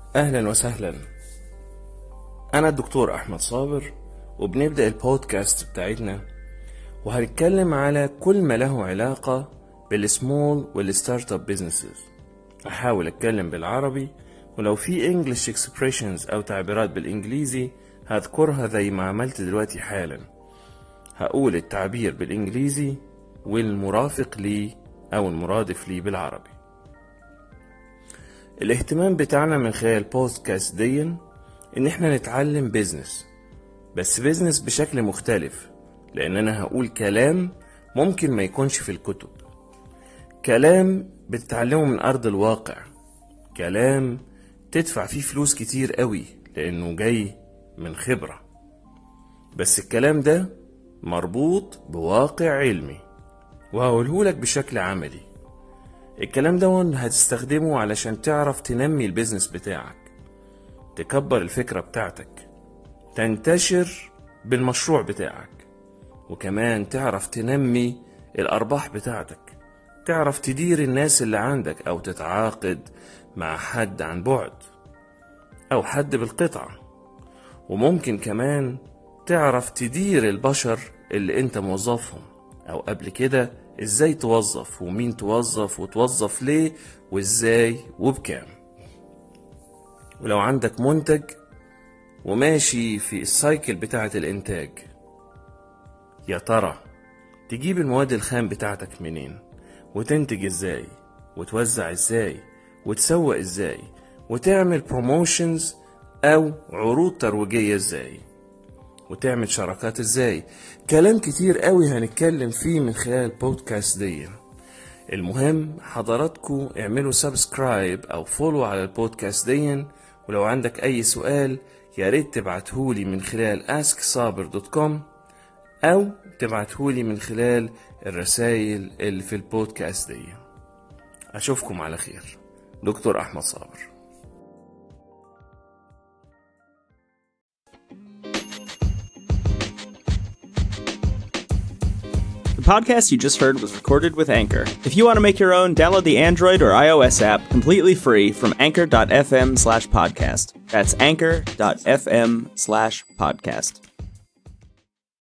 أهلا وسهلا. أنا الدكتور أحمد صابر، وبنبدأ البودكاست بتاعتنا وهنتكلم على كل ما له علاقة بالسمول والستارت اب بيزنسز. هحاول أتكلم بالعربي، ولو في انجلش اكسبريشنز أو تعبيرات بالإنجليزي هذكرها زي ما عملت دلوقتي حالا. هقول التعبير بالإنجليزي والمرافق لي أو المرادف لي بالعربي. الاهتمام بتاعنا من خلال البودكاست دي ان احنا نتعلم بيزنس، بس بيزنس بشكل مختلف، لان انا هقول كلام ممكن ما يكونش في الكتب، كلام بتتعلمه من ارض الواقع، كلام تدفع فيه فلوس كتير قوي لانه جاي من خبرة، بس الكلام ده مربوط بواقع علمي وهقولهولك بشكل عملي. الكلام ده هتستخدمه علشان تعرف تنمي البيزنس بتاعك، تكبر الفكرة بتاعتك، تنتشر بالمشروع بتاعك، وكمان تعرف تنمي الأرباح بتاعتك، تعرف تدير الناس اللي عندك أو تتعاقد مع حد عن بعد أو حد بالقطعة، وممكن كمان تعرف تدير البشر اللي انت موظفهم، أو قبل كده ازاي توظف ومين توظف وتوظف ليه وازاي وبكام. ولو عندك منتج وماشي في السايكل بتاعة الانتاج، يا ترى تجيب المواد الخام بتاعتك منين، وتنتج ازاي، وتوزع ازاي، وتسوق ازاي، وتعمل بروموشنز او عروض ترويجية ازاي، وتعمل شراكات ازاي. كلام كتير قوي هنتكلم فيه من خلال البودكاست دي. المهم حضراتكم اعملوا سبسكرايب او فولو على البودكاست دي، ولو عندك اي سؤال ياريت تبعتهولي من خلال asksaber.com او تبعتهولي من خلال الرسائل اللي في البودكاست دي. اشوفكم على خير. دكتور احمد صابر. The podcast you just heard was recorded with Anchor. If you want to make your own, download the Android or iOS app completely free from anchor.fm/podcast. That's anchor.fm/podcast.